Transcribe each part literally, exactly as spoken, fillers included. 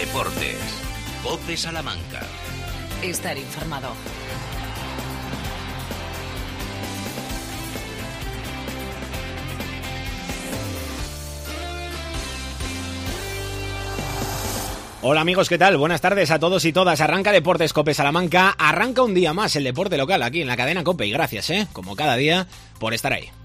Deportes. COPE Salamanca. Estar informado. Hola amigos, ¿qué tal? Buenas tardes a todos y todas. Arranca Deportes COPE Salamanca. Arranca un día más el deporte local aquí en la cadena COPE. Y gracias, ¿eh? Como cada día, por estar ahí.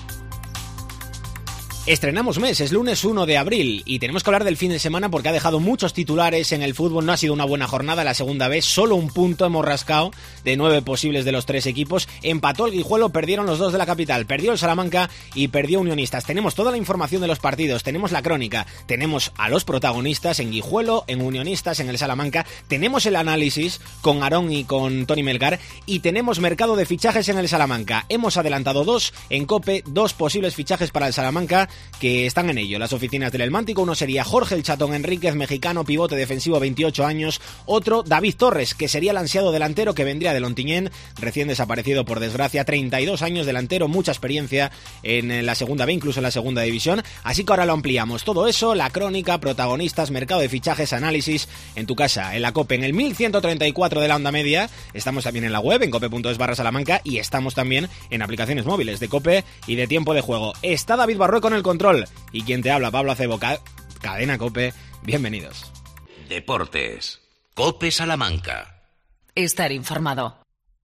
Estrenamos mes, es lunes uno de abril y tenemos que hablar del fin de semana porque ha dejado muchos titulares en el fútbol. No ha sido una buena jornada la segunda vez, solo un punto hemos rascado de nueve posibles de los tres equipos. Empató el Guijuelo, perdieron los dos de la capital, perdió el Salamanca y perdió Unionistas. Tenemos toda la información de los partidos, tenemos la crónica, tenemos a los protagonistas en Guijuelo, en Unionistas, en el Salamanca, tenemos el análisis con Aarón y con Tony Melgar y tenemos mercado de fichajes en el Salamanca. Hemos adelantado dos en COPE, dos posibles fichajes para el Salamanca que están en ello, las oficinas del Elmántico. Uno sería Jorge el Chatón Enríquez, mexicano, pivote defensivo, veintiocho años. Otro, David Torres, que sería el ansiado delantero que vendría de Lontiñén, recién desaparecido por desgracia, treinta y dos años, delantero, mucha experiencia en la segunda B, incluso en la segunda división. Así que ahora lo ampliamos. Todo eso, la crónica, protagonistas, mercado de fichajes, análisis, en tu casa, en la COPE, en el mil ciento treinta y cuatro de la onda media. Estamos también en la web, en cope punto es barra Salamanca, y estamos también en aplicaciones móviles de COPE y de Tiempo de Juego. Está David Barrué con el control. Y quien te habla, Pablo Acebo, Cadena COPE, bienvenidos. Deportes, COPE Salamanca. Estar informado.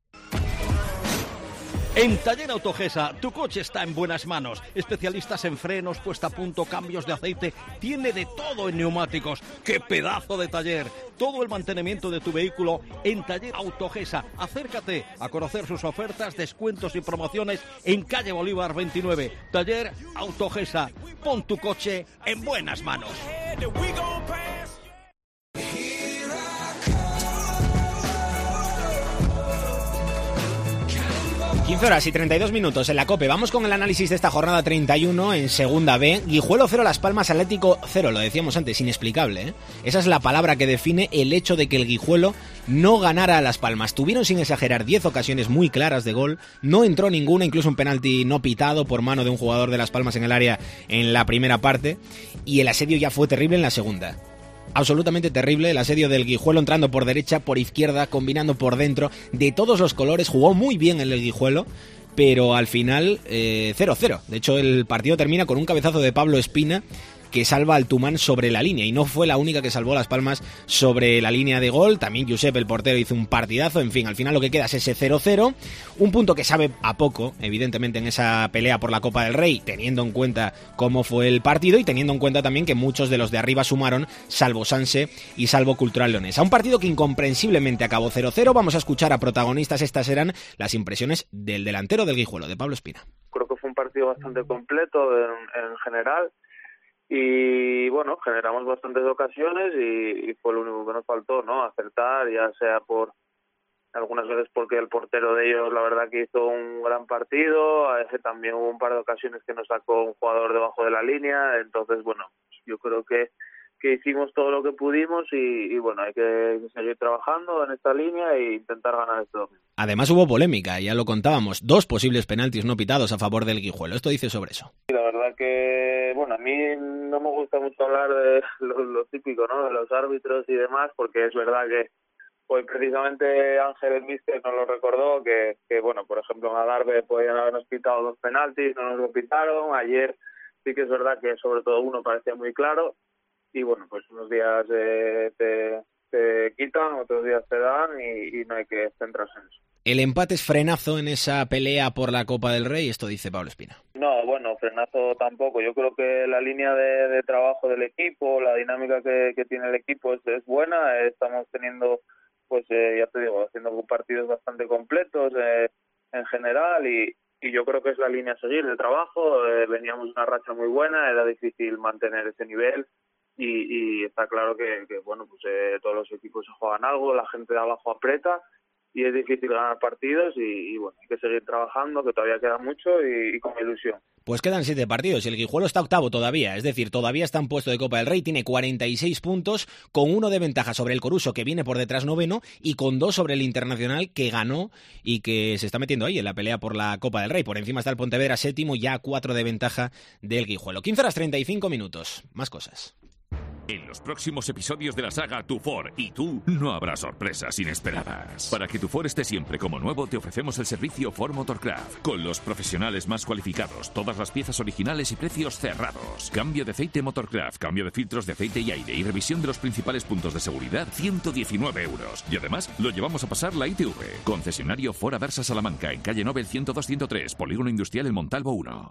En Taller Autogesa, tu coche está en buenas manos. Especialistas en frenos, puesta a punto, cambios de aceite. Tiene de todo en neumáticos. ¡Qué pedazo de taller! Todo el mantenimiento de tu vehículo en Taller Autogesa. Acércate a conocer sus ofertas, descuentos y promociones en calle Bolívar veintinueve. Taller Autogesa. Pon tu coche en buenas manos. quince horas y treinta y dos minutos en la COPE. Vamos con el análisis de esta jornada treinta y uno en segunda B. Guijuelo cero, Las Palmas Atlético cero. Lo decíamos antes, inexplicable, ¿eh? Esa es la palabra que define el hecho de que el Guijuelo no ganara a Las Palmas. Tuvieron, sin exagerar, diez ocasiones muy claras de gol. No entró ninguna, incluso un penalti no pitado por mano de un jugador de Las Palmas en el área en la primera parte. Y el asedio ya fue terrible en la segunda. Absolutamente terrible el asedio del Guijuelo, entrando por derecha, por izquierda, combinando por dentro, de todos los colores. Jugó muy bien el Guijuelo, pero al final eh, cero cero. De hecho, el partido termina con un cabezazo de Pablo Espina que salva al Tumán sobre la línea, y no fue la única que salvó Las Palmas sobre la línea de gol. También Josep, el portero, hizo un partidazo. En fin, al final lo que queda es ese cero cero, un punto que sabe a poco, evidentemente, en esa pelea por la Copa del Rey, teniendo en cuenta cómo fue el partido y teniendo en cuenta también que muchos de los de arriba sumaron, salvo Sanse y salvo Cultural Leonesa. Un partido que incomprensiblemente acabó cero cero. Vamos a escuchar a protagonistas. Estas eran las impresiones del delantero del Guijuelo, de Pablo Espina. Creo que fue un partido bastante completo en, en general. Y bueno, generamos bastantes ocasiones y, y fue lo único que nos faltó, ¿no? Acertar, ya sea por algunas veces porque el portero de ellos la verdad que hizo un gran partido, a ese también hubo un par de ocasiones que nos sacó un jugador debajo de la línea. Entonces bueno, yo creo que que hicimos todo lo que pudimos y, y bueno, hay que seguir trabajando en esta línea e intentar ganar esto. Además hubo polémica, ya lo contábamos, dos posibles penaltis no pitados a favor del Guijuelo. Esto dice sobre eso. La verdad que, bueno, a mí no me gusta mucho hablar de lo, lo típico, ¿no?, de los árbitros y demás, porque es verdad que hoy precisamente Ángel el míster nos lo recordó, que, que bueno, por ejemplo en Adarve podían habernos pitado dos penaltis, no nos lo pitaron. Ayer sí que es verdad que sobre todo uno parecía muy claro. Y bueno, pues unos días eh, te, te quitan, otros días te dan y, y no hay que centrarse en eso. El empate es frenazo en esa pelea por la Copa del Rey, esto dice Pablo Espina. No, bueno, frenazo tampoco. Yo creo que la línea de, de trabajo del equipo, la dinámica que, que tiene el equipo es, es buena. Estamos teniendo, pues eh, ya te digo, haciendo partidos bastante completos eh, en general y, y yo creo que es la línea a seguir de trabajo. Eh, veníamos una racha muy buena, era difícil mantener ese nivel. Y, y está claro que, que bueno, pues eh, todos los equipos se juegan algo, la gente de abajo aprieta y es difícil ganar partidos y, y bueno, hay que seguir trabajando, que todavía queda mucho y, y con ilusión. Pues quedan siete partidos y el Guijuelo está octavo todavía, es decir, todavía está en puesto de Copa del Rey, tiene cuarenta y seis puntos, con uno de ventaja sobre el Coruso, que viene por detrás noveno, y con dos sobre el Internacional, que ganó y que se está metiendo ahí en la pelea por la Copa del Rey. Por encima está el Pontevedra séptimo, ya cuatro de ventaja del Guijuelo. quince horas treinta y cinco minutos, más cosas. En los próximos episodios de la saga Tu Ford y tú no habrá sorpresas inesperadas. Para que tu Ford esté siempre como nuevo, te ofrecemos el servicio Ford Motorcraft, con los profesionales más cualificados, todas las piezas originales y precios cerrados. Cambio de aceite Motorcraft, cambio de filtros de aceite y aire y revisión de los principales puntos de seguridad, ciento diecinueve euros. Y además, lo llevamos a pasar la I T V. Concesionario Ford Aversa Salamanca, en calle Nobel ciento dos ciento tres, Polígono Industrial El Montalvo uno.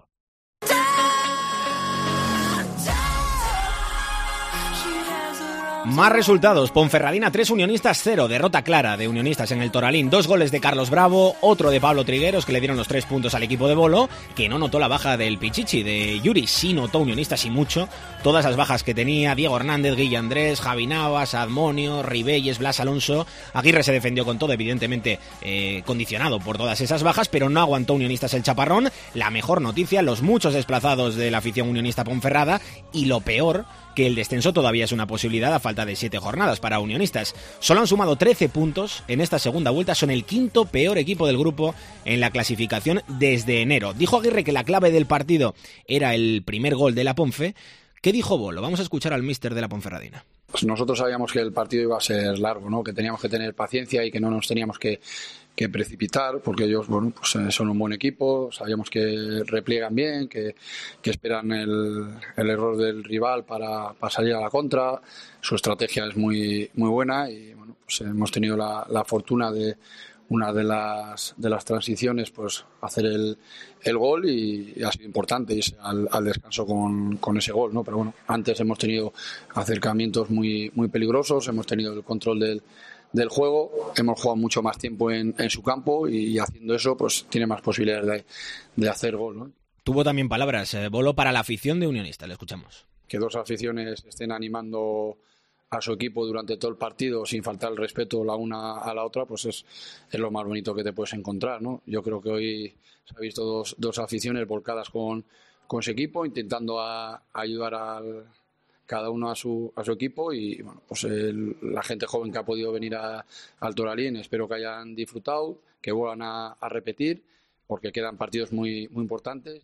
Más resultados: Ponferradina tres, Unionistas cero, derrota clara de Unionistas en el Toralín. Dos goles de Carlos Bravo, otro de Pablo Trigueros, que le dieron los tres puntos al equipo de Bolo, que no notó la baja del Pichichi. De Yuri sí notó Unionistas y mucho. Todas las bajas que tenía: Diego Hernández, Guille Andrés, Javi Navas, Admonio, Ribelles, Blas Alonso. Aguirre se defendió con todo, evidentemente eh, condicionado por todas esas bajas, pero no aguantó Unionistas el chaparrón. La mejor noticia: los muchos desplazados de la afición unionista Ponferrada, y lo peor, que el descenso todavía es una posibilidad a falta de siete jornadas para Unionistas. Solo han sumado trece puntos en esta segunda vuelta, son el quinto peor equipo del grupo en la clasificación desde enero. Dijo Aguirre que la clave del partido era el primer gol de la Ponfe. ¿Qué dijo Bolo? Vamos a escuchar al míster de la Ponferradina. Pues nosotros sabíamos que el partido iba a ser largo, ¿no? Que teníamos que tener paciencia y que no nos teníamos que, que precipitar, porque ellos, bueno, pues son un buen equipo, sabíamos que repliegan bien, que, que esperan el, el error del rival para, para salir a la contra. Su estrategia es muy, muy buena y, bueno, pues hemos tenido la, la fortuna de una de las de las transiciones, pues hacer el, el gol, y, y ha sido importante irse al, al descanso con, con ese gol, ¿no? Pero bueno, antes hemos tenido acercamientos muy muy peligrosos, hemos tenido el control del, del juego, hemos jugado mucho más tiempo en, en su campo, y haciendo eso pues tiene más posibilidades de, de hacer gol, ¿no? Tuvo también palabras, eh, Bolo, para la afición de Unionistas. Le escuchamos. Que dos aficiones estén animando a su equipo durante todo el partido sin faltar el respeto la una a la otra, pues es, es lo más bonito que te puedes encontrar, ¿no? Yo creo que hoy se ha visto dos, dos aficiones volcadas con, con su equipo, intentando a, a ayudar al, cada uno a su, a su equipo, y bueno, pues el, la gente joven que ha podido venir a, al Toralín, espero que hayan disfrutado, que vuelvan a, a repetir, porque quedan partidos muy, muy importantes.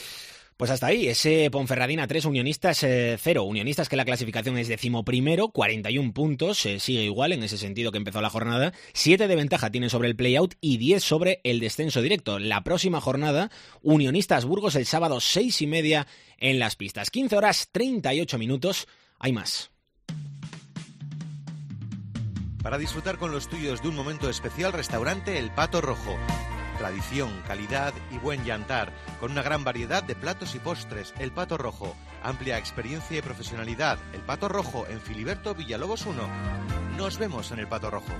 Pues hasta ahí, ese Ponferradina tres, Unionistas cero. Unionistas, que la clasificación es decimoprimero, cuarenta y un puntos, eh, sigue igual en ese sentido que empezó la jornada. siete de ventaja tiene sobre el play-out y diez sobre el descenso directo. La próxima jornada, Unionistas Burgos, el sábado seis y media en Las Pistas. quince horas treinta y ocho minutos, hay más. Para disfrutar con los tuyos de un momento especial, restaurante El Pato Rojo. Tradición, calidad y buen yantar, con una gran variedad de platos y postres. El Pato Rojo, amplia experiencia y profesionalidad. El Pato Rojo, en Filiberto Villalobos uno. Nos vemos en El Pato Rojo.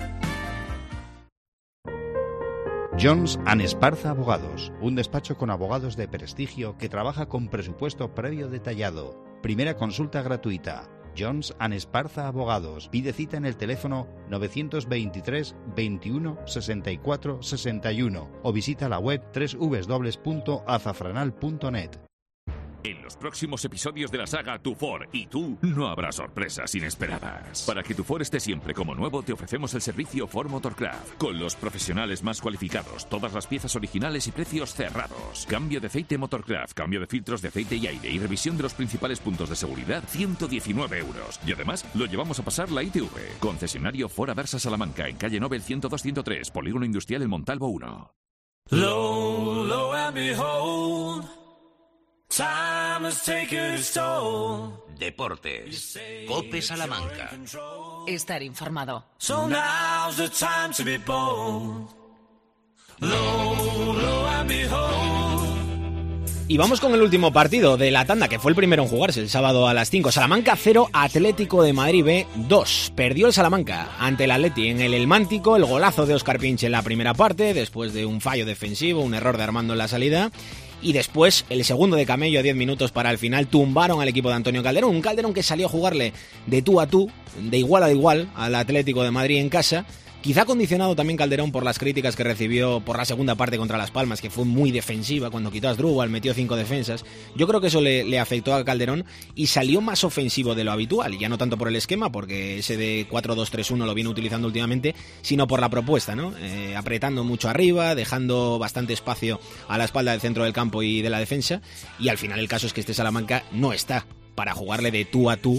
Jones and Esparza Abogados, un despacho con abogados de prestigio que trabaja con presupuesto previo detallado. Primera consulta gratuita. Jones and Esparza Abogados. Pide cita en el teléfono novecientos veintitrés veintiuno sesenta y cuatro sesenta y uno o visita la web doble u doble u doble u punto azafranal punto net. En los próximos episodios de la saga Tu Ford y tú no habrá sorpresas inesperadas. Para que tu Ford esté siempre como nuevo, te ofrecemos el servicio Ford Motorcraft, con los profesionales más cualificados, todas las piezas originales y precios cerrados. Cambio de aceite Motorcraft, cambio de filtros de aceite y aire y revisión de los principales puntos de seguridad, ciento diecinueve euros. Y además, lo llevamos a pasar la I T V. Concesionario Ford Aversa Salamanca, en calle Nobel ciento dos ciento tres, Polígono Industrial El Montalvo uno. Low, low and behold. Time has taken its toll. Deportes. COPE Salamanca. Estar informado. So now's the time to be bold. Low, low and behold. Y vamos con el último partido de la tanda, que fue el primero en jugarse el sábado a las cinco. Salamanca cero, Atlético de Madrid B dos. Perdió el Salamanca ante el Atleti en el El Mántico. El golazo de Óscar Pinche en la primera parte, después de un fallo defensivo, un error de Armando en la salida. Y después, el segundo de Camello, diez minutos para el final, tumbaron al equipo de Antonio Calderón. Un Calderón que salió a jugarle de tú a tú, de igual a igual, al Atlético de Madrid en casa. Quizá condicionado también Calderón por las críticas que recibió por la segunda parte contra Las Palmas, que fue muy defensiva cuando quitó a Asdrúbal, metió cinco defensas. Yo creo que eso le, le afectó a Calderón y salió más ofensivo de lo habitual. Ya no tanto por el esquema, porque ese de cuatro dos tres uno lo viene utilizando últimamente, sino por la propuesta, ¿no? Eh, apretando mucho arriba, dejando bastante espacio a la espalda del centro del campo y de la defensa. Y al final el caso es que este Salamanca no está para jugarle de tú a tú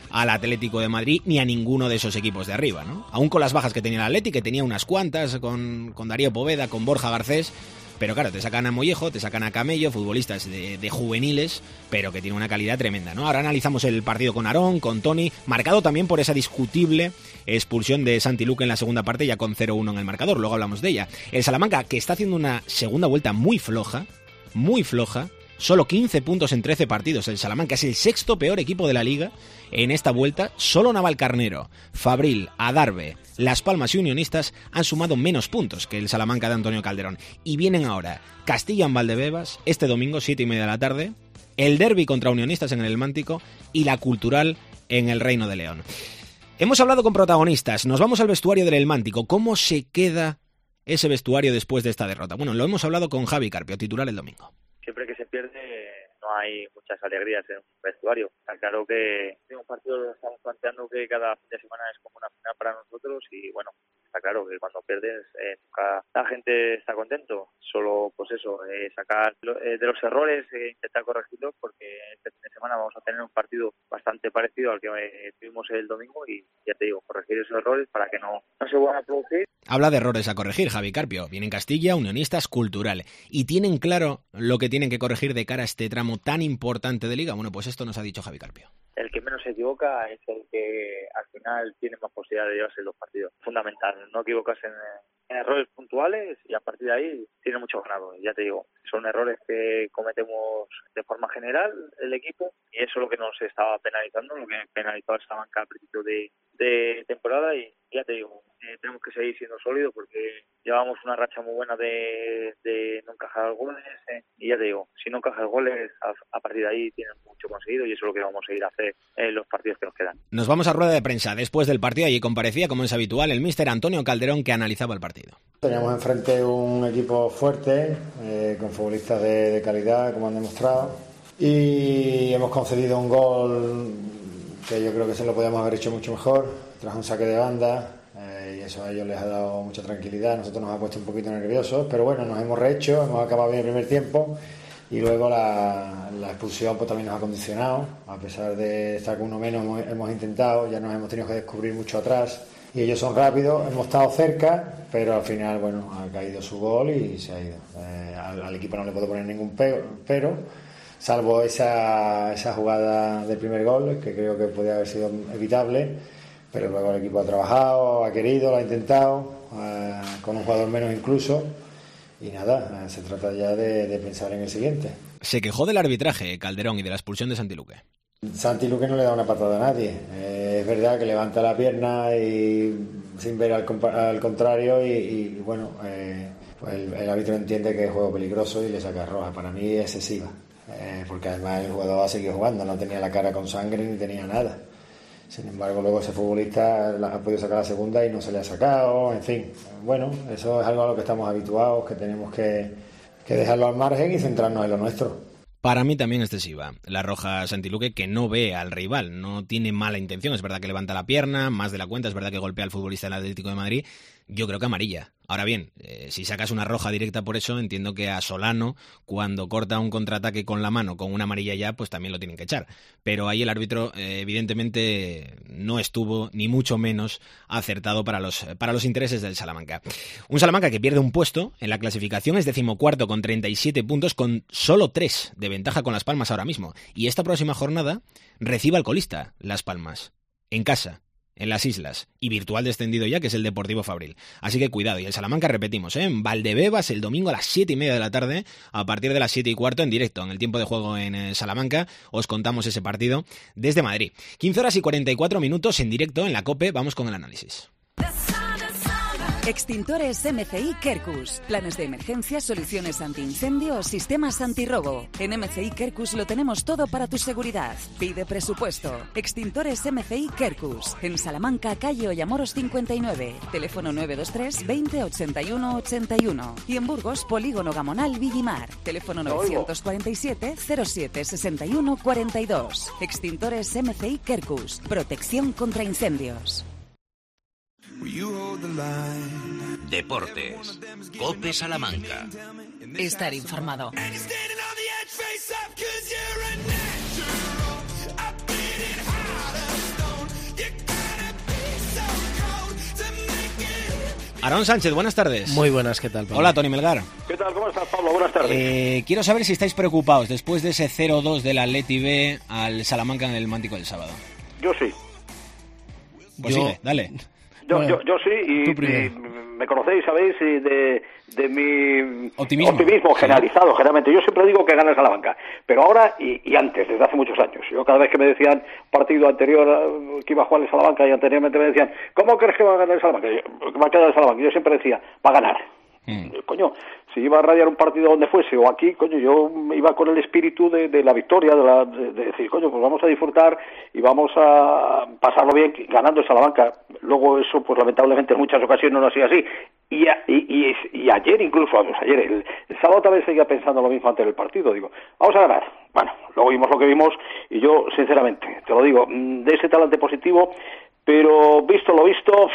al Atlético de Madrid ni a ninguno de esos equipos de arriba, ¿no? Aún con las bajas que tenía el Atlético, que tenía unas cuantas, con, con Darío Poveda, con Borja Garcés. Pero claro, te sacan a Mollejo, te sacan a Camello, futbolistas de, de juveniles, pero que tienen una calidad tremenda, ¿no? Ahora analizamos el partido con Aarón, con Toni, marcado también por esa discutible expulsión de Santi Luque en la segunda parte, ya con cero uno en el marcador, luego hablamos de ella. El Salamanca, que está haciendo una segunda vuelta muy floja, muy floja, solo quince puntos en trece partidos. El Salamanca es el sexto peor equipo de la liga en esta vuelta. Solo Navalcarnero, Fabril, Adarve, Las Palmas y Unionistas han sumado menos puntos que el Salamanca de Antonio Calderón. Y vienen ahora Castilla en Valdebebas, este domingo, siete y media de la tarde, el derbi contra Unionistas en el Mántico y la Cultural en el Reino de León. Hemos hablado con protagonistas, nos vamos al vestuario del El Mántico. ¿Cómo se queda ese vestuario después de esta derrota? Bueno, lo hemos hablado con Javi Carpio, titular el domingo. Siempre que se pierde no hay muchas alegrías en un vestuario. Está claro que en un partido lo estamos planteando que cada fin de semana es como una final para nosotros y bueno, está claro que cuando pierdes eh, nunca la gente está contento. Solo pues eso, eh, sacar lo, eh, de los errores e eh, intentar corregirlos porque este fin de semana vamos a tener un partido bastante parecido al que eh, tuvimos el domingo y ya te digo, corregir esos errores para que no, no se vuelvan a producir. Habla de errores a corregir, Javi Carpio. Vienen Castilla, Unionistas, Cultural. ¿Y tienen claro lo que tienen que corregir de cara a este tramo tan importante de Liga? Bueno, pues esto nos ha dicho Javi Carpio. El que menos se equivoca es el que al final tiene más posibilidad de llevarse los partidos. Fundamental, no equivocarse en, en errores puntuales y a partir de ahí tiene mucho ganado. Ya te digo, son errores que cometemos de forma general el equipo y eso es lo que nos estaba penalizando, lo que penalizó al Salamanca al principio de, de temporada y ya te digo, eh, tenemos que seguir siendo sólidos porque llevamos una racha muy buena de, de no encajar goles eh, y ya te digo, si no encajas goles a, a partir de ahí tienen mucho conseguido y eso es lo que vamos a ir a hacer en los partidos que nos quedan. Nos vamos a rueda de prensa después del partido. Allí comparecía, como es habitual, el míster Antonio Calderón, que analizaba el partido. Teníamos enfrente un equipo fuerte, eh, con futbolistas de, de calidad, como han demostrado, y hemos concedido un gol que yo creo que se lo podíamos haber hecho mucho mejor, tras un saque de banda, eh, y eso a ellos les ha dado mucha tranquilidad. A nosotros nos ha puesto un poquito nerviosos, pero bueno, nos hemos rehecho, hemos acabado bien el primer tiempo y luego la, la expulsión pues también nos ha condicionado. A pesar de estar con uno menos hemos, hemos intentado, ya nos hemos tenido que descubrir mucho atrás y ellos son rápidos, hemos estado cerca, pero al final bueno, ha caído su gol y se ha ido. Eh, al, al equipo no le puedo poner ningún pero, pero salvo esa, esa jugada del primer gol, que creo que podía haber sido evitable, pero luego el equipo ha trabajado, ha querido, lo ha intentado, eh, con un jugador menos incluso, y nada, eh, se trata ya de, de pensar en el siguiente. Se quejó del arbitraje Calderón y de la expulsión de Santi Luque. Santi Luque no le da una patada a nadie, eh, es verdad que levanta la pierna y sin ver al, al contrario y, y bueno, eh, pues el, el árbitro entiende que es juego peligroso y le saca roja. Para mí es excesiva. Eh, porque además el jugador ha seguido jugando, no tenía la cara con sangre ni tenía nada. Sin embargo, luego ese futbolista ha podido sacar la segunda y no se le ha sacado, en fin. Bueno, eso es algo a lo que estamos habituados, que tenemos que, que dejarlo al margen y centrarnos en lo nuestro. Para mí también excesiva la roja Santi Luque, que no ve al rival, no tiene mala intención. Es verdad que levanta la pierna, más de la cuenta, es verdad que golpea al futbolista del Atlético de Madrid. Yo creo que amarilla. Ahora bien, eh, si sacas una roja directa por eso, entiendo que a Solano, cuando corta un contraataque con la mano, con una amarilla ya, pues también lo tienen que echar. Pero ahí el árbitro, eh, evidentemente, no estuvo, ni mucho menos, acertado para los, para los intereses del Salamanca. Un Salamanca que pierde un puesto en la clasificación, es decimocuarto con treinta y siete puntos, con solo tres de ventaja con Las Palmas ahora mismo. Y esta próxima jornada recibe al colista, Las Palmas, en casa, en las islas, y virtual descendido ya, que es el Deportivo Fabril. Así que cuidado. Y el Salamanca, repetimos, ¿eh? en Valdebebas el domingo a las siete y media de la tarde, a partir de las siete y cuarto en directo, en el tiempo de juego en eh, Salamanca, os contamos ese partido desde Madrid. quince horas y cuarenta y cuatro minutos en directo en la COPE, vamos con el análisis. Extintores M C I Quercus. Planes de emergencia, soluciones antiincendio o sistemas antirrobo. En M C I Quercus lo tenemos todo para tu seguridad. Pide presupuesto. Extintores M C I Quercus. En Salamanca, calle Ollamoros cincuenta y nueve. Teléfono nueve dos tres veinte ochenta y uno ochenta y uno. Y en Burgos, Polígono Gamonal Villimar. Teléfono novecientos cuarenta y siete cero siete sesenta y uno cuarenta y dos. Extintores M C I Quercus. Protección contra incendios. Deportes. COPE Salamanca. Estar informado. Aarón Sánchez, buenas tardes. Muy buenas, ¿qué tal, Pablo? Hola, Tony Melgar. ¿Qué tal? ¿Cómo estás, Pablo? Buenas tardes. Eh, quiero saber si estáis preocupados después de ese cero dos del Atleti B al Salamanca en el Mántico del sábado. Yo sí. Pues yo... sigue, dale. Yo, bueno, yo, yo sí, y, y me conocéis, sabéis, y de, de mi optimismo, optimismo generalizado, sí. Generalmente. Yo siempre digo que gana el Salamanca, pero ahora y, y antes, desde hace muchos años. Yo cada vez que me decían partido anterior que iba a jugar el Salamanca y anteriormente me decían, ¿cómo crees que va a ganar el Salamanca? Yo, que va a quedar el Salamanca. Yo siempre decía, va a ganar. Mm. Coño, si iba a radiar un partido donde fuese o aquí, coño, yo iba con el espíritu de, de la victoria, de, la, de, de decir, coño, pues vamos a disfrutar y vamos a pasarlo bien ganando el Salamanca. Luego eso, pues lamentablemente en muchas ocasiones no ha sido así. Y, a, y, y, y ayer incluso, pues, ayer, el, el sábado también seguía pensando lo mismo antes del partido. Digo, vamos a ganar. Bueno, luego vimos lo que vimos y yo, sinceramente, te lo digo, de ese talante positivo, pero visto lo visto...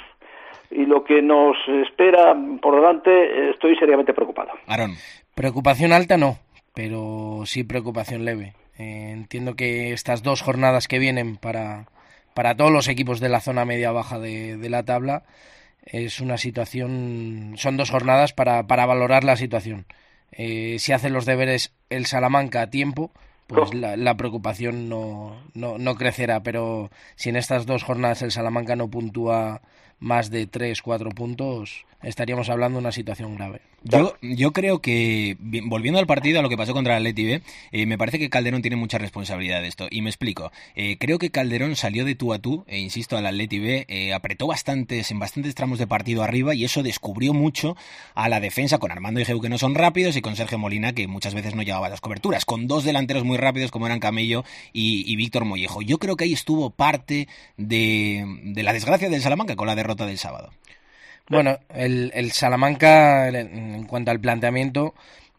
y lo que nos espera por delante, estoy seriamente preocupado. Aarón. Preocupación alta no, pero sí preocupación leve. Eh, entiendo que estas dos jornadas que vienen para, para todos los equipos de la zona media-baja de, de la tabla es una situación, son dos jornadas para, para valorar la situación. Eh, si hacen los deberes el Salamanca a tiempo, pues la, la preocupación no, no, no crecerá, pero si en estas dos jornadas el Salamanca no puntúa más de tres, cuatro puntos, estaríamos hablando de una situación grave. Yo, yo creo que, volviendo al partido, a lo que pasó contra el Atleti B, eh, me parece que Calderón tiene mucha responsabilidad de esto, y me explico. Eh, creo que Calderón salió de tú a tú, e insisto, al Atleti B, eh, apretó bastantes, en bastantes tramos de partido arriba, y eso descubrió mucho a la defensa, con Armando y Geu, que no son rápidos, y con Sergio Molina, que muchas veces no llegaba a las coberturas, con dos delanteros muy rápidos, como eran Camello y, y Víctor Mollejo. Yo creo que ahí estuvo parte de, de la desgracia del Salamanca con la derrota del sábado. Bueno, el, el Salamanca, en cuanto al planteamiento,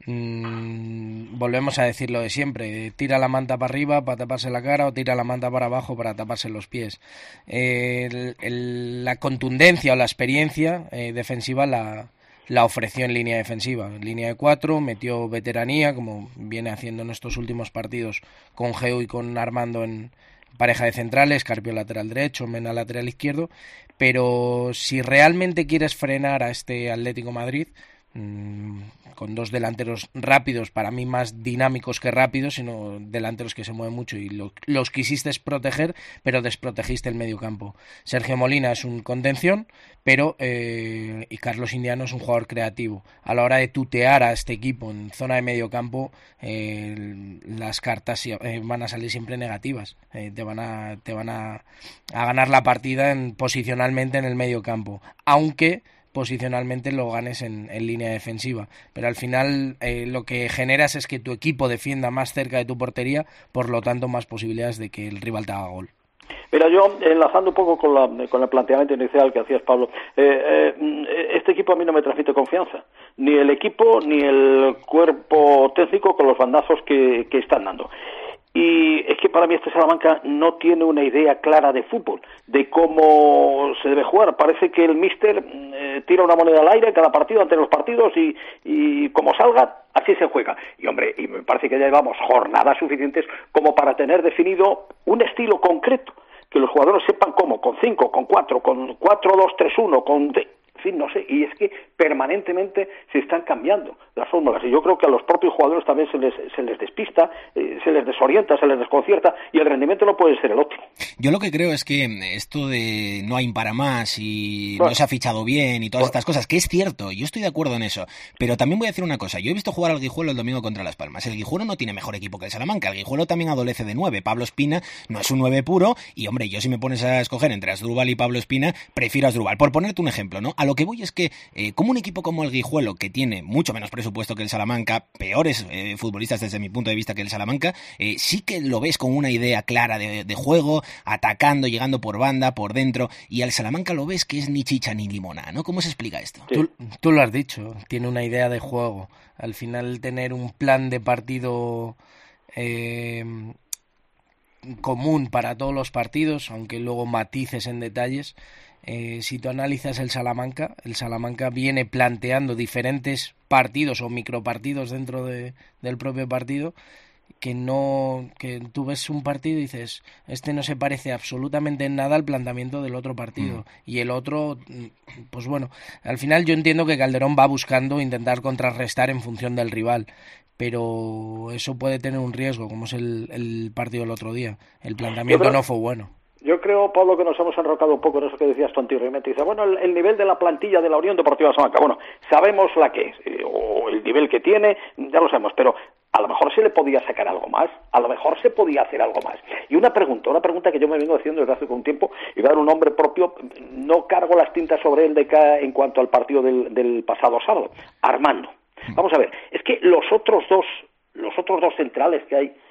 mmm, volvemos a decir lo de siempre. Tira la manta para arriba para taparse la cara o tira la manta para abajo para taparse los pies. Eh, el, el, la contundencia o la experiencia eh, defensiva la, la ofreció en línea defensiva. En línea de cuatro, metió veteranía, como viene haciendo en estos últimos partidos con Geu y con Armando en pareja de centrales, Carpio lateral derecho, Mena lateral izquierdo, pero si realmente quieres frenar a este Atlético Madrid, mmm, con dos delanteros rápidos, para mí más dinámicos que rápidos, sino delanteros que se mueven mucho y lo, los quisiste proteger, pero desprotegiste el medio campo. Sergio Molina es un contención, pero eh, y Carlos Indiano es un jugador creativo. A la hora de tutear a este equipo en zona de medio campo, eh, las cartas eh, van a salir siempre negativas. Eh, te van a te van a, a ganar la partida en, posicionalmente en el medio campo, aunque posicionalmente lo ganes en, en línea defensiva, pero al final eh, lo que generas es que tu equipo defienda más cerca de tu portería, por lo tanto más posibilidades de que el rival te haga gol. Mira, yo enlazando un poco con, la, con el planteamiento inicial que hacías, Pablo, eh, eh, este equipo a mí no me transmite confianza, ni el equipo ni el cuerpo técnico con los bandazos que, que están dando. Y es que para mí este Salamanca no tiene una idea clara de fútbol, de cómo se debe jugar. Parece que el míster eh, tira una moneda al aire en cada partido, ante los partidos, y, y como salga, así se juega. Y hombre, y me parece que ya llevamos jornadas suficientes como para tener definido un estilo concreto, que los jugadores sepan cómo, con cinco, con cuatro, con cuatro, dos, tres, uno, con... En fin, no sé, y es que permanentemente se están cambiando las fórmulas, y yo creo que a los propios jugadores también se les, se les despista, eh, se les desorienta, se les desconcierta, y el rendimiento no puede ser el óptimo. Yo lo que creo es que esto de no hay para más y bueno, no se ha fichado bien y todas bueno. estas cosas, que es cierto, yo estoy de acuerdo en eso, pero también voy a decir una cosa. Yo he visto jugar al Guijuelo el domingo contra Las Palmas. El Guijuelo no tiene mejor equipo que el Salamanca, el Guijuelo también adolece de nueve. Pablo Espina no es un nueve puro, y hombre, yo si me pones a escoger entre Asdrúbal y Pablo Espina, prefiero a Asdrúbal, por ponerte un ejemplo, ¿no? A lo que voy es que eh, como un equipo como el Guijuelo, que tiene mucho menos presupuesto que el Salamanca, peores eh, futbolistas desde mi punto de vista que el Salamanca, eh, sí que lo ves con una idea clara de, de juego, atacando, llegando por banda, por dentro, y al Salamanca lo ves que es ni chicha ni limona, ¿no? ¿Cómo se explica esto? Sí. Tú, tú lo has dicho, tiene una idea de juego. Al final tener un plan de partido eh, común para todos los partidos, aunque luego matices en detalles. Eh, si tú analizas el Salamanca, el Salamanca viene planteando diferentes partidos o micropartidos dentro de, del propio partido, que no que tú ves un partido y dices, este no se parece absolutamente en nada al planteamiento del otro partido. Mm. Y el otro, pues bueno, al final yo entiendo que Calderón va buscando intentar contrarrestar en función del rival, pero eso puede tener un riesgo, como es el, el partido del otro día. El planteamiento no fue bueno. Yo creo, Pablo, que nos hemos enrocado un poco en eso que decías tú anteriormente. Dice, bueno, el, el nivel de la plantilla de la Unión Deportiva Salamanca. Bueno, sabemos la que es, eh, o el nivel que tiene, ya lo sabemos, pero a lo mejor se le podía sacar algo más, a lo mejor se podía hacer algo más. Y una pregunta, una pregunta que yo me vengo haciendo desde hace un tiempo, y voy a dar un nombre propio, no cargo las tintas sobre él de acá en cuanto al partido del, del pasado sábado, Armando. Vamos a ver, es que los otros dos, los otros dos centrales que hay,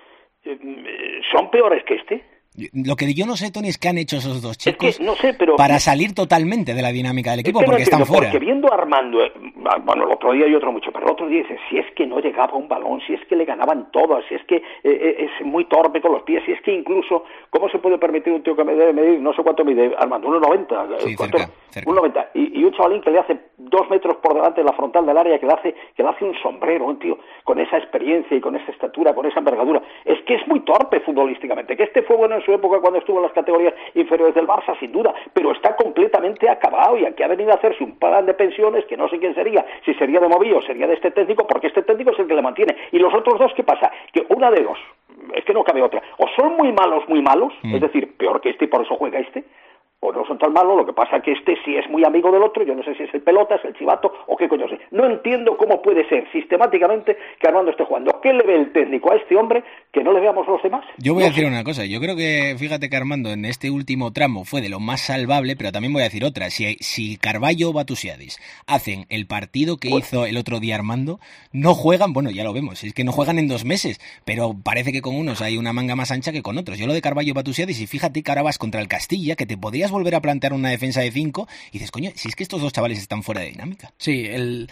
eh, son peores que este. Lo que yo no sé, Tony, es qué han hecho esos dos chicos es que, no sé, pero, para salir totalmente de la dinámica del equipo, es que porque no entiendo, están fuera. Porque viendo a Armando, eh, bueno, el otro día y otro mucho, pero el otro día dice, si es que no llegaba un balón, si es que le ganaban todas, si es que eh, es muy torpe con los pies, si es que incluso, ¿cómo se puede permitir un tío que me debe medir, no sé cuánto mide Armando, uno noventa? Sí, cerca, cerca. uno noventa, y, y un chavalín que le hace dos metros por delante de la frontal del área, que le hace, que le hace un sombrero, un tío con esa experiencia y con esa estatura, con esa envergadura. Es que es muy torpe futbolísticamente, que este fue bueno en su época cuando estuvo en las categorías inferiores del Barça, sin duda, pero está completamente acabado y aquí ha venido a hacerse un plan de pensiones que no sé quién sería, si sería de Movillo o sería de este técnico, porque este técnico es el que le mantiene. Y los otros dos, ¿qué pasa? Que una de dos, es que no cabe otra, o son muy malos, muy malos, mm. es decir, peor que este y por eso juega este, o no son tan malos, lo que pasa es que este sí es muy amigo del otro, yo no sé si es el Pelotas, el Chivato, o qué coño sé. No entiendo cómo puede ser sistemáticamente que Armando esté jugando. ¿Qué le ve el técnico a este hombre que no le veamos los demás? Yo voy no a decir sé. una cosa, yo creo que, fíjate que Armando en este último tramo fue de lo más salvable, pero también voy a decir otra. Si, si Carballo o Batusiadis hacen el partido que pues, hizo el otro día Armando, no juegan, bueno, ya lo vemos, es que no juegan en dos meses, pero parece que con unos hay una manga más ancha que con otros. Yo lo de Carballo o Batusiadis, y fíjate que ahora vas contra el Castilla, que te podías volver a plantear una defensa de cinco y dices, coño, si es que estos dos chavales están fuera de dinámica. Sí, el,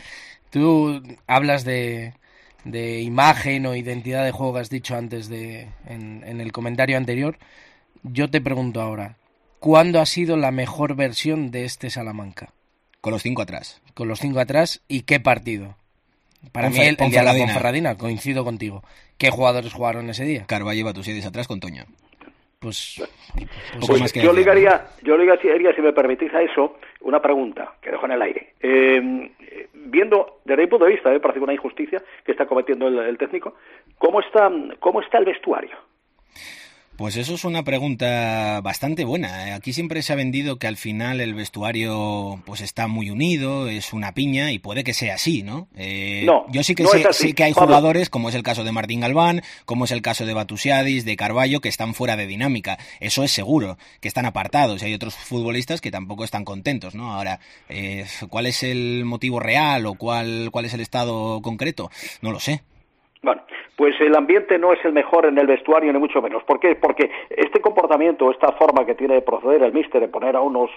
tú hablas de, de imagen o identidad de juego que has dicho antes de en, en el comentario anterior. Yo te pregunto ahora, ¿cuándo ha sido la mejor versión de este Salamanca? Con los cinco atrás. Con los cinco atrás, ¿y qué partido? Para Ponfe, mí el, el día de la Ponferradina. Ponferradina, coincido contigo. ¿Qué jugadores jugaron ese día? Carballo y Batusiadis atrás con Toño. Pues, pues, pues más que yo ligaría, yo ligaría, si me permitís a eso, una pregunta que dejo en el aire. Eh, viendo desde mi punto de vista, eh, parece una injusticia que está cometiendo el, el técnico, ¿cómo está, cómo está el vestuario? Pues eso es una pregunta bastante buena. Aquí siempre se ha vendido que al final el vestuario pues está muy unido, es una piña, y puede que sea así, ¿no? Eh, no yo sí que no sé, sé que hay Pablo. jugadores, como es el caso de Martín Galván, como es el caso de Batusiadis, de Carballo, que están fuera de dinámica. Eso es seguro, que están apartados. Y hay otros futbolistas que tampoco están contentos, ¿no? Ahora, eh, ¿cuál es el motivo real o cuál, cuál es el estado concreto? No lo sé. Bueno, pues el ambiente no es el mejor en el vestuario, ni mucho menos. ¿Por qué? Porque este comportamiento, esta forma que tiene de proceder el míster, de poner a unos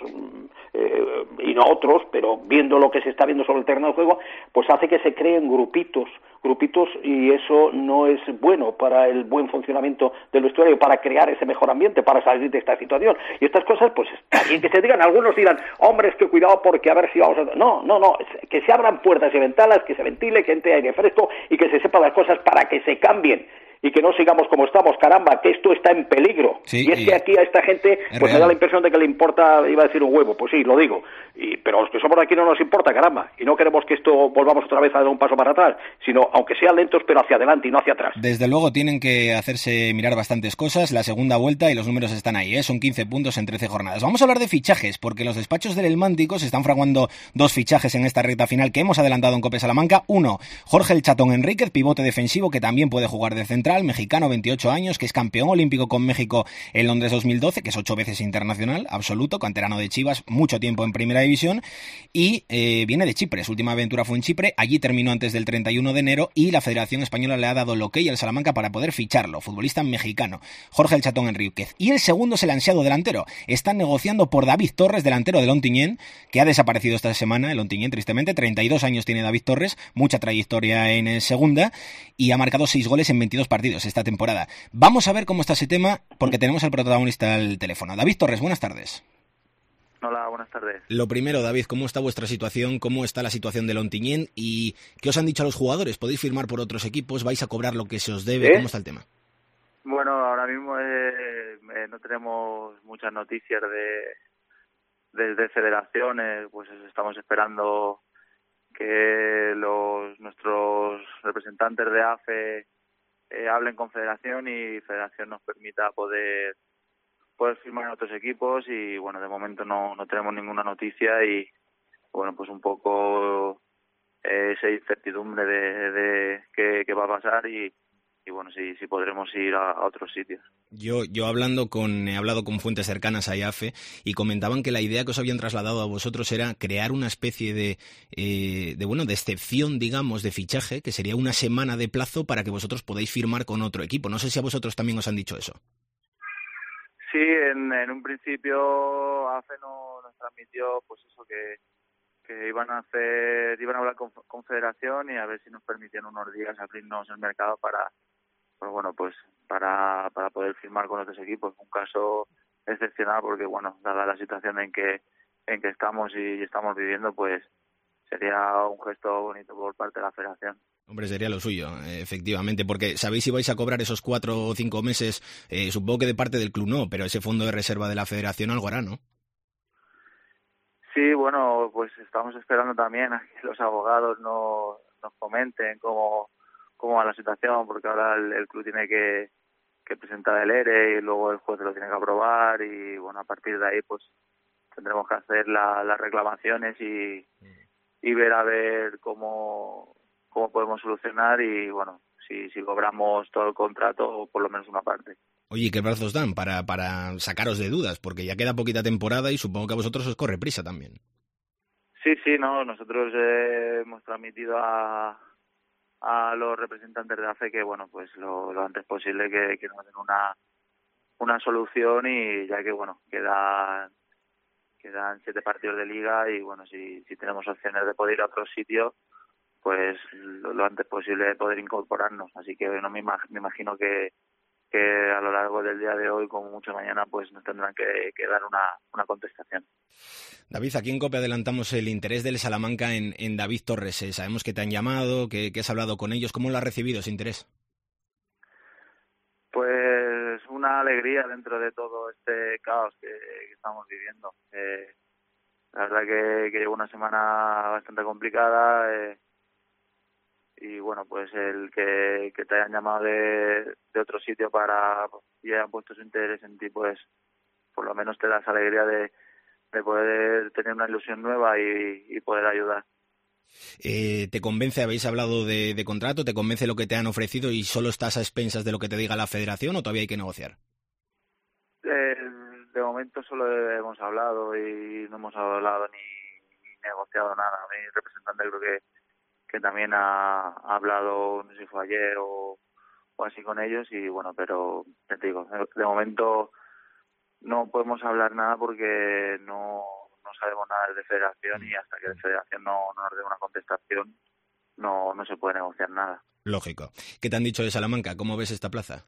eh, y no a otros, pero viendo lo que se está viendo sobre el terreno de juego, pues hace que se creen grupitos, grupitos, y eso no es bueno para el buen funcionamiento del vestuario, para crear ese mejor ambiente, para salir de esta situación. Y estas cosas, pues está bien que se digan. Algunos dirán, hombres, que cuidado porque a ver si vamos a... No, no, no, que se abran puertas y ventanas, que se ventile, que entre aire fresco y que se sepa las cosas para que se cambien y que no sigamos como estamos, caramba, que esto está en peligro. Sí, y es y que aquí a esta gente pues real. me da la impresión de que le importa, iba a decir un huevo, pues sí, lo digo, y, pero a los que somos de aquí no nos importa, caramba, y no queremos que esto volvamos otra vez a dar un paso para atrás, sino aunque sean lentos, pero hacia adelante y no hacia atrás. Desde luego tienen que hacerse mirar bastantes cosas, la segunda vuelta, y los números están ahí, ¿eh? Son quince puntos en trece jornadas. Vamos a hablar de fichajes, porque los despachos del Elmántico se están fraguando dos fichajes en esta recta final que hemos adelantado en Cope Salamanca. Uno, Jorge el Chatón Enríquez, pivote defensivo que también puede jugar de central, mexicano, veintiocho años, que es campeón olímpico con México en Londres dos mil doce, que es ocho veces internacional absoluto, canterano de Chivas, mucho tiempo en primera división, y eh, viene de Chipre. Su última aventura fue en Chipre, allí terminó antes del treinta y uno de enero, y la Federación Española le ha dado el ok al Salamanca para poder ficharlo, futbolista mexicano, Jorge el Chatón Enríquez. Y el segundo es el ansiado delantero. Están negociando por David Torres, delantero del Ontinyent, que ha desaparecido esta semana, el Ontinyent, tristemente. treinta y dos años tiene David Torres, mucha trayectoria en segunda, y ha marcado seis goles en veintidós partidos esta temporada. Vamos a ver cómo está ese tema, porque tenemos al protagonista al teléfono. David Torres, buenas tardes. Hola, buenas tardes. Lo primero, David, ¿cómo está vuestra situación? ¿Cómo está la situación del Ontinyent? ¿Y qué os han dicho a los jugadores? ¿Podéis firmar por otros equipos? ¿Vais a cobrar lo que se os debe? ¿Eh? ¿Cómo está el tema? Bueno, ahora mismo eh, eh, no tenemos muchas noticias de desde federaciones, pues estamos esperando que los nuestros representantes de A F E eh, hablen con Federación y Federación nos permita poder poder firmar en otros equipos y bueno, de momento no, no tenemos ninguna noticia y bueno, pues un poco eh, esa incertidumbre de, de qué, qué va a pasar y, y bueno, si, si podremos ir a, a otros sitios. Yo, yo hablando con, he hablado con fuentes cercanas a I A F E y comentaban que la idea que os habían trasladado a vosotros era crear una especie de, eh, de bueno, de excepción, digamos, de fichaje, que sería una semana de plazo para que vosotros podáis firmar con otro equipo. No sé si a vosotros también os han dicho eso. Sí, en, en un principio A F E no, nos transmitió pues eso que, que iban a hacer, iban a hablar con, con Federación y a ver si nos permitían unos días abrirnos el mercado para, pues bueno, pues para, para poder firmar con otros equipos. Un caso excepcional porque bueno, dada la situación en que en que estamos y estamos viviendo, pues sería un gesto bonito por parte de la Federación. Hombre, sería lo suyo, efectivamente, porque sabéis si vais a cobrar esos cuatro o cinco meses, eh, supongo que de parte del club no, pero ese fondo de reserva de la Federación algo hará, ¿no? Sí, bueno, pues estamos esperando también a que los abogados no, nos comenten cómo, cómo va la situación, porque ahora el, el club tiene que, que presentar el E R E y luego el juez lo tiene que aprobar y bueno, a partir de ahí pues tendremos que hacer la, las reclamaciones y, y ver a ver cómo cómo podemos solucionar y bueno, si, si cobramos todo el contrato o por lo menos una parte. Oye, ¿qué brazos dan para, para sacaros de dudas? Porque ya queda poquita temporada y supongo que a vosotros os corre prisa también. Sí, sí, no, nosotros eh, hemos transmitido a, a los representantes de A F E que bueno, pues lo, lo antes posible que, que nos den una una solución y ya que bueno, quedan quedan siete partidos de liga y bueno, si, si tenemos opciones de poder ir a otro sitio, pues lo, lo antes posible poder incorporarnos. Así que no me, imag- me imagino que, que a lo largo del día de hoy, como mucho mañana, pues nos tendrán que, que dar una, una contestación. David, aquí en COPE adelantamos el interés del Salamanca en, en David Torres. Eh, sabemos que te han llamado, que, que has hablado con ellos. ¿Cómo lo has recibido ese interés? Pues una alegría dentro de todo este caos que, que estamos viviendo. Eh, la verdad que, que llevo una semana bastante complicada. Eh, y bueno, pues el que, que te hayan llamado de, de otro sitio para y hayan puesto su interés en ti, pues por lo menos te das alegría de, de poder tener una ilusión nueva y, y poder ayudar. Eh, ¿Te convence, habéis hablado de, de contrato, te convence lo que te han ofrecido y solo estás a expensas de lo que te diga la Federación o todavía hay que negociar? Eh, de momento solo hemos hablado y no hemos hablado ni, ni negociado nada. Mi representante creo que que también ha, ha hablado, no sé si fue ayer o, o así con ellos y bueno, pero te digo, de momento no podemos hablar nada porque no, no sabemos nada de Federación y hasta que la Federación no, no nos dé una contestación no, no se puede negociar nada. Lógico. ¿Qué te han dicho de Salamanca? ¿Cómo ves esta plaza?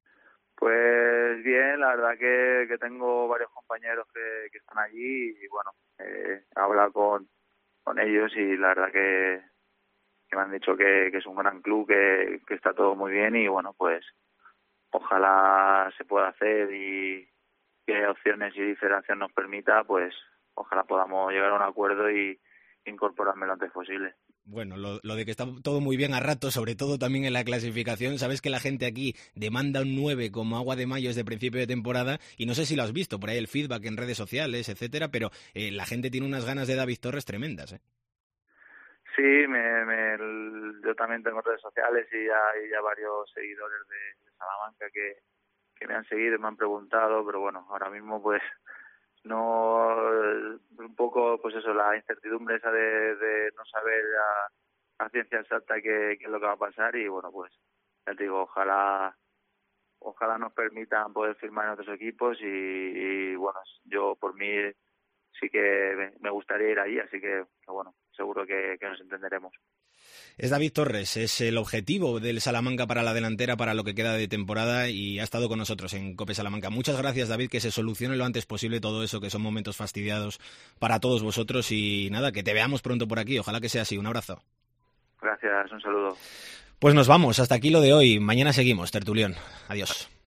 Pues bien, la verdad que, que tengo varios compañeros que, que están allí y bueno, eh, he hablado con, con ellos y la verdad que que me han dicho que, que es un gran club, que, que está todo muy bien y bueno, pues ojalá se pueda hacer y que opciones y Federación nos permita, pues ojalá podamos llegar a un acuerdo y incorporarme lo antes posible. Bueno, lo, lo de que está todo muy bien a rato, sobre todo también en la clasificación, sabes que la gente aquí demanda un nueve como agua de mayo desde principio de temporada y no sé si lo has visto, por ahí el feedback en redes sociales, etcétera, pero eh, la gente tiene unas ganas de David Torres tremendas, ¿eh? Sí, me, me, yo también tengo redes sociales y hay ya varios seguidores de, de Salamanca que, que me han seguido y me han preguntado, pero bueno, ahora mismo pues no, un poco pues eso, la incertidumbre esa de, de no saber a, a ciencia exacta qué, qué es lo que va a pasar y bueno, pues ya te digo, ojalá ojalá nos permitan poder firmar en otros equipos y, y bueno, yo por mí sí que me gustaría ir allí, así que bueno, seguro que, que nos entenderemos. Es David Torres, es el objetivo del Salamanca para la delantera, para lo que queda de temporada, y ha estado con nosotros en COPE Salamanca. Muchas gracias, David, que se solucione lo antes posible todo eso, que son momentos fastidiados para todos vosotros, y nada, que te veamos pronto por aquí, ojalá que sea así. Un abrazo. Gracias, un saludo. Pues nos vamos, hasta aquí lo de hoy. Mañana seguimos, tertulión. Adiós.